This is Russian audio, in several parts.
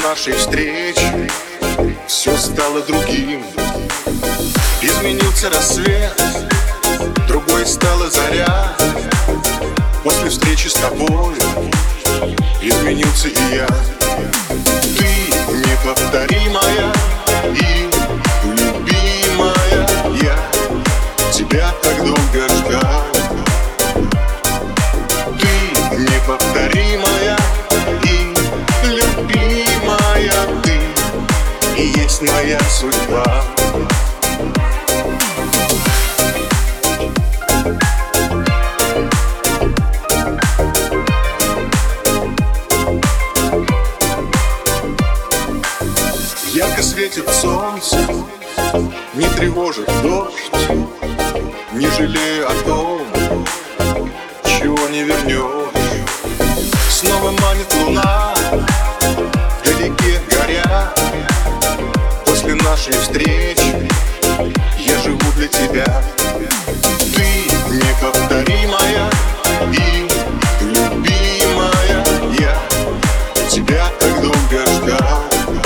нашей встречи все стало другим. Изменился рассвет, другой стала заря. После встречи с тобой изменился и я. Ты неповторимая и любимая. Я тебя так долго ждал. Ты неповторимая и любимая. Ты и есть моя судьба. Ярко светит солнце, не тревожит дождь, не жалею о том, чего не вернешь. Снова манит луна, вдалеке горя. После нашей встречи я живу для тебя. Ты неповторимая и любимая. Я тебя так долго ждал.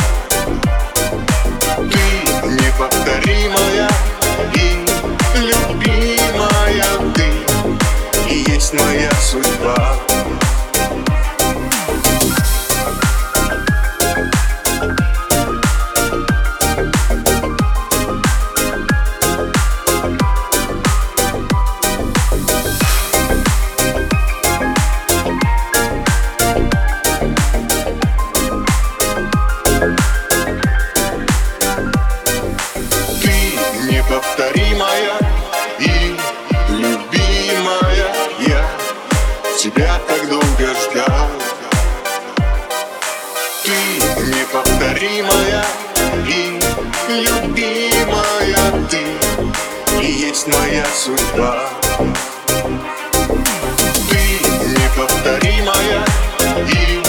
Ты неповторимая и любимая. Ты и есть моя судьба. Неповторимая и любимая. Я тебя так долго ждал. Ты неповторимая и любимая. Ты и есть моя судьба. Ты неповторимая и